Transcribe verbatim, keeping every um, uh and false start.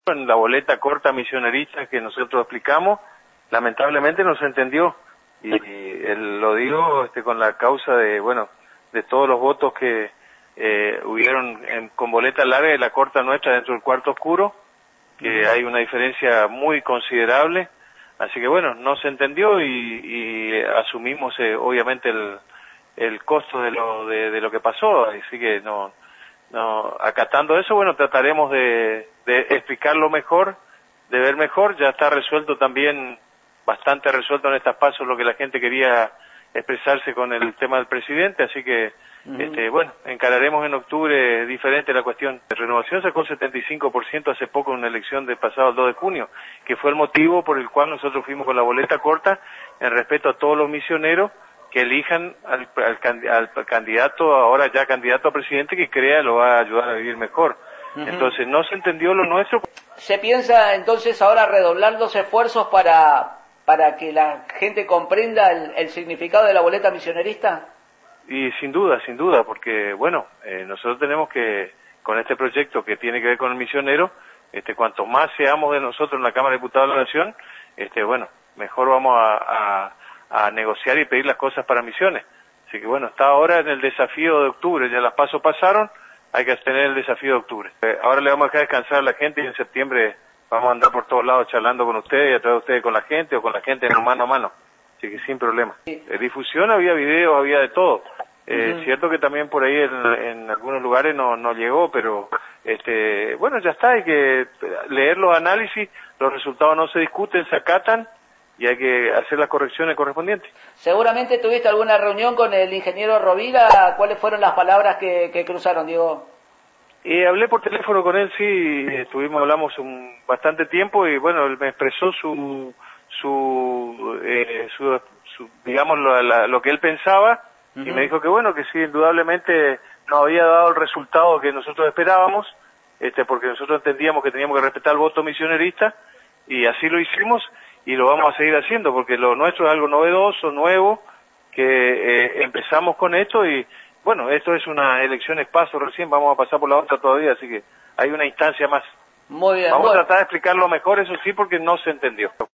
En la boleta corta misionerista que nosotros explicamos, lamentablemente no se entendió, y, y él, lo digo este, con la causa de, bueno, de todos los votos que eh, hubieron en, con boleta larga y la corta nuestra dentro del cuarto oscuro, que uh-huh. hay una diferencia muy considerable, así que bueno, no se entendió y, y asumimos eh, obviamente el, el costo de lo, de, de lo que pasó, así que no... No, acatando eso, bueno, trataremos de, de explicarlo mejor, de ver mejor. Ya está resuelto también, bastante resuelto en estas pasos lo que la gente quería expresarse con el tema del presidente, así que, uh-huh. este, bueno, encararemos en octubre diferente la cuestión. La Renovación sacó el setenta y cinco por ciento hace poco en una elección de pasado el dos de junio, que fue el motivo por el cual nosotros fuimos con la boleta corta en respeto a todos los misioneros que elijan al, al, al candidato, ahora ya candidato a presidente, que crea lo va a ayudar a vivir mejor. Uh-huh. Entonces no se entendió lo nuestro. ¿Se piensa entonces ahora redoblar los esfuerzos para para que la gente comprenda el, el significado de la boleta misionerista? Y sin duda, sin duda, porque bueno, eh, nosotros tenemos que, con este proyecto que tiene que ver con el misionero, este, cuanto más seamos de nosotros en la Cámara de Diputados de la Nación, este, bueno, mejor vamos a, a a negociar y pedir las cosas para misiones. Así que bueno, está ahora en el desafío de octubre, ya las pasos pasaron, hay que tener el desafío de octubre. Eh, ahora le vamos a dejar descansar a la gente y en septiembre vamos a andar por todos lados charlando con ustedes y a través de ustedes con la gente o con la gente en mano a mano. Así que sin problema. Sí. Eh, difusión había video, había de todo. Eh, uh-huh. Cierto que también por ahí en, en algunos lugares no, no llegó, pero este, bueno, ya está, hay que leer los análisis, los resultados no se discuten, se acatan, y hay que hacer las correcciones correspondientes. Seguramente tuviste alguna reunión con el ingeniero Rovira. ¿Cuáles fueron las palabras que, que cruzaron, Diego? Eh, hablé por teléfono con él, sí, estuvimos, hablamos un bastante tiempo y bueno, él me expresó su, su, eh, su, su digamos, lo, la, lo que él pensaba, uh-huh. y me dijo que bueno, que sí, indudablemente no había dado el resultado que nosotros esperábamos, este, porque nosotros entendíamos que teníamos que respetar el voto misionerista, y así lo hicimos, y lo vamos a seguir haciendo, porque lo nuestro es algo novedoso, nuevo, que eh, empezamos con esto y, bueno, esto es una elección paso recién, vamos a pasar por la otra todavía, así que hay una instancia más. Muy bien. Vamos bueno. a tratar de explicarlo mejor, eso sí, porque no se entendió.